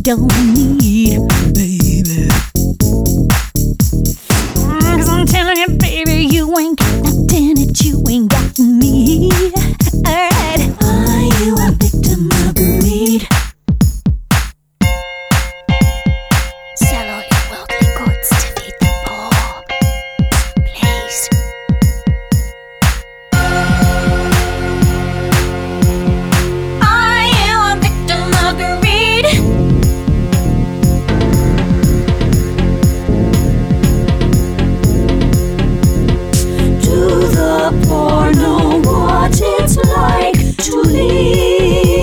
don't need, baby. 'Cause I'm telling you, baby, you ain't got nothing that you ain't got me. Alright. Are you a victim of greed? Sell all your worldly goods to feed the poor, please. Are you a victim of greed? Do the poor know what it's like to live?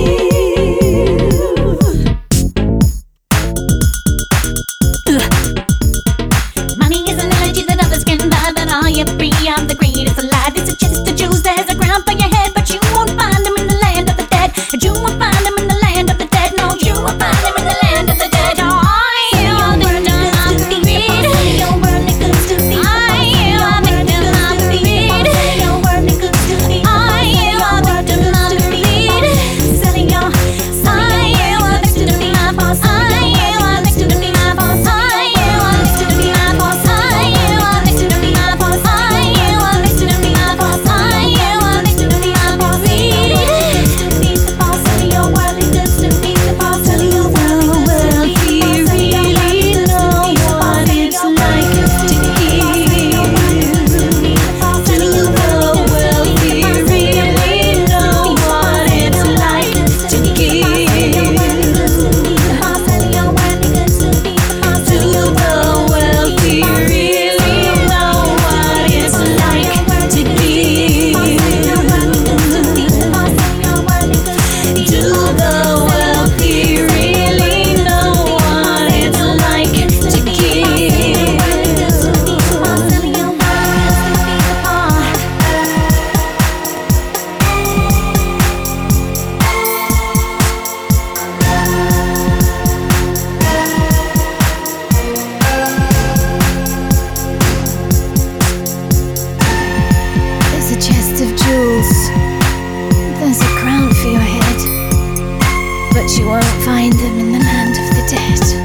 Money is an energy that others can buy, but are you free of the greed? It's a lie. It's a chance to choose. There's a crown for your head, but you won't find them in the land of the dead. And you won't find them in the land of the dead. No, you won't find them in the land of the dead. Oh, are you a victim of greed? Your worldly goods to feed. Are you a victim of greed? Your worldly goods to feed. Are you a victim of greed? Selling your. Are you a victim to be my boss? Are you a victim to be my boss? Are you a victim to be my boss? Are you a victim to be my boss? Are you a victim to be my boss? Are you a victim to be my boss? To feed the boss, selling your worldly goods to feed the boss, selling your worldly goods to feed the boss, selling your worldly goods to feed the boss, selling your worldly goods to feed the boss, selling your worldly goods to feed the boss, selling your worldly goods to feed the boss, selling your worldly goods to feed the boss, selling your wealthy really know what it's like to give. Do the wealthy really know what it's like to give? There's a chest of jewels. There's a crown for your head, but you won't find them in the land of the dead.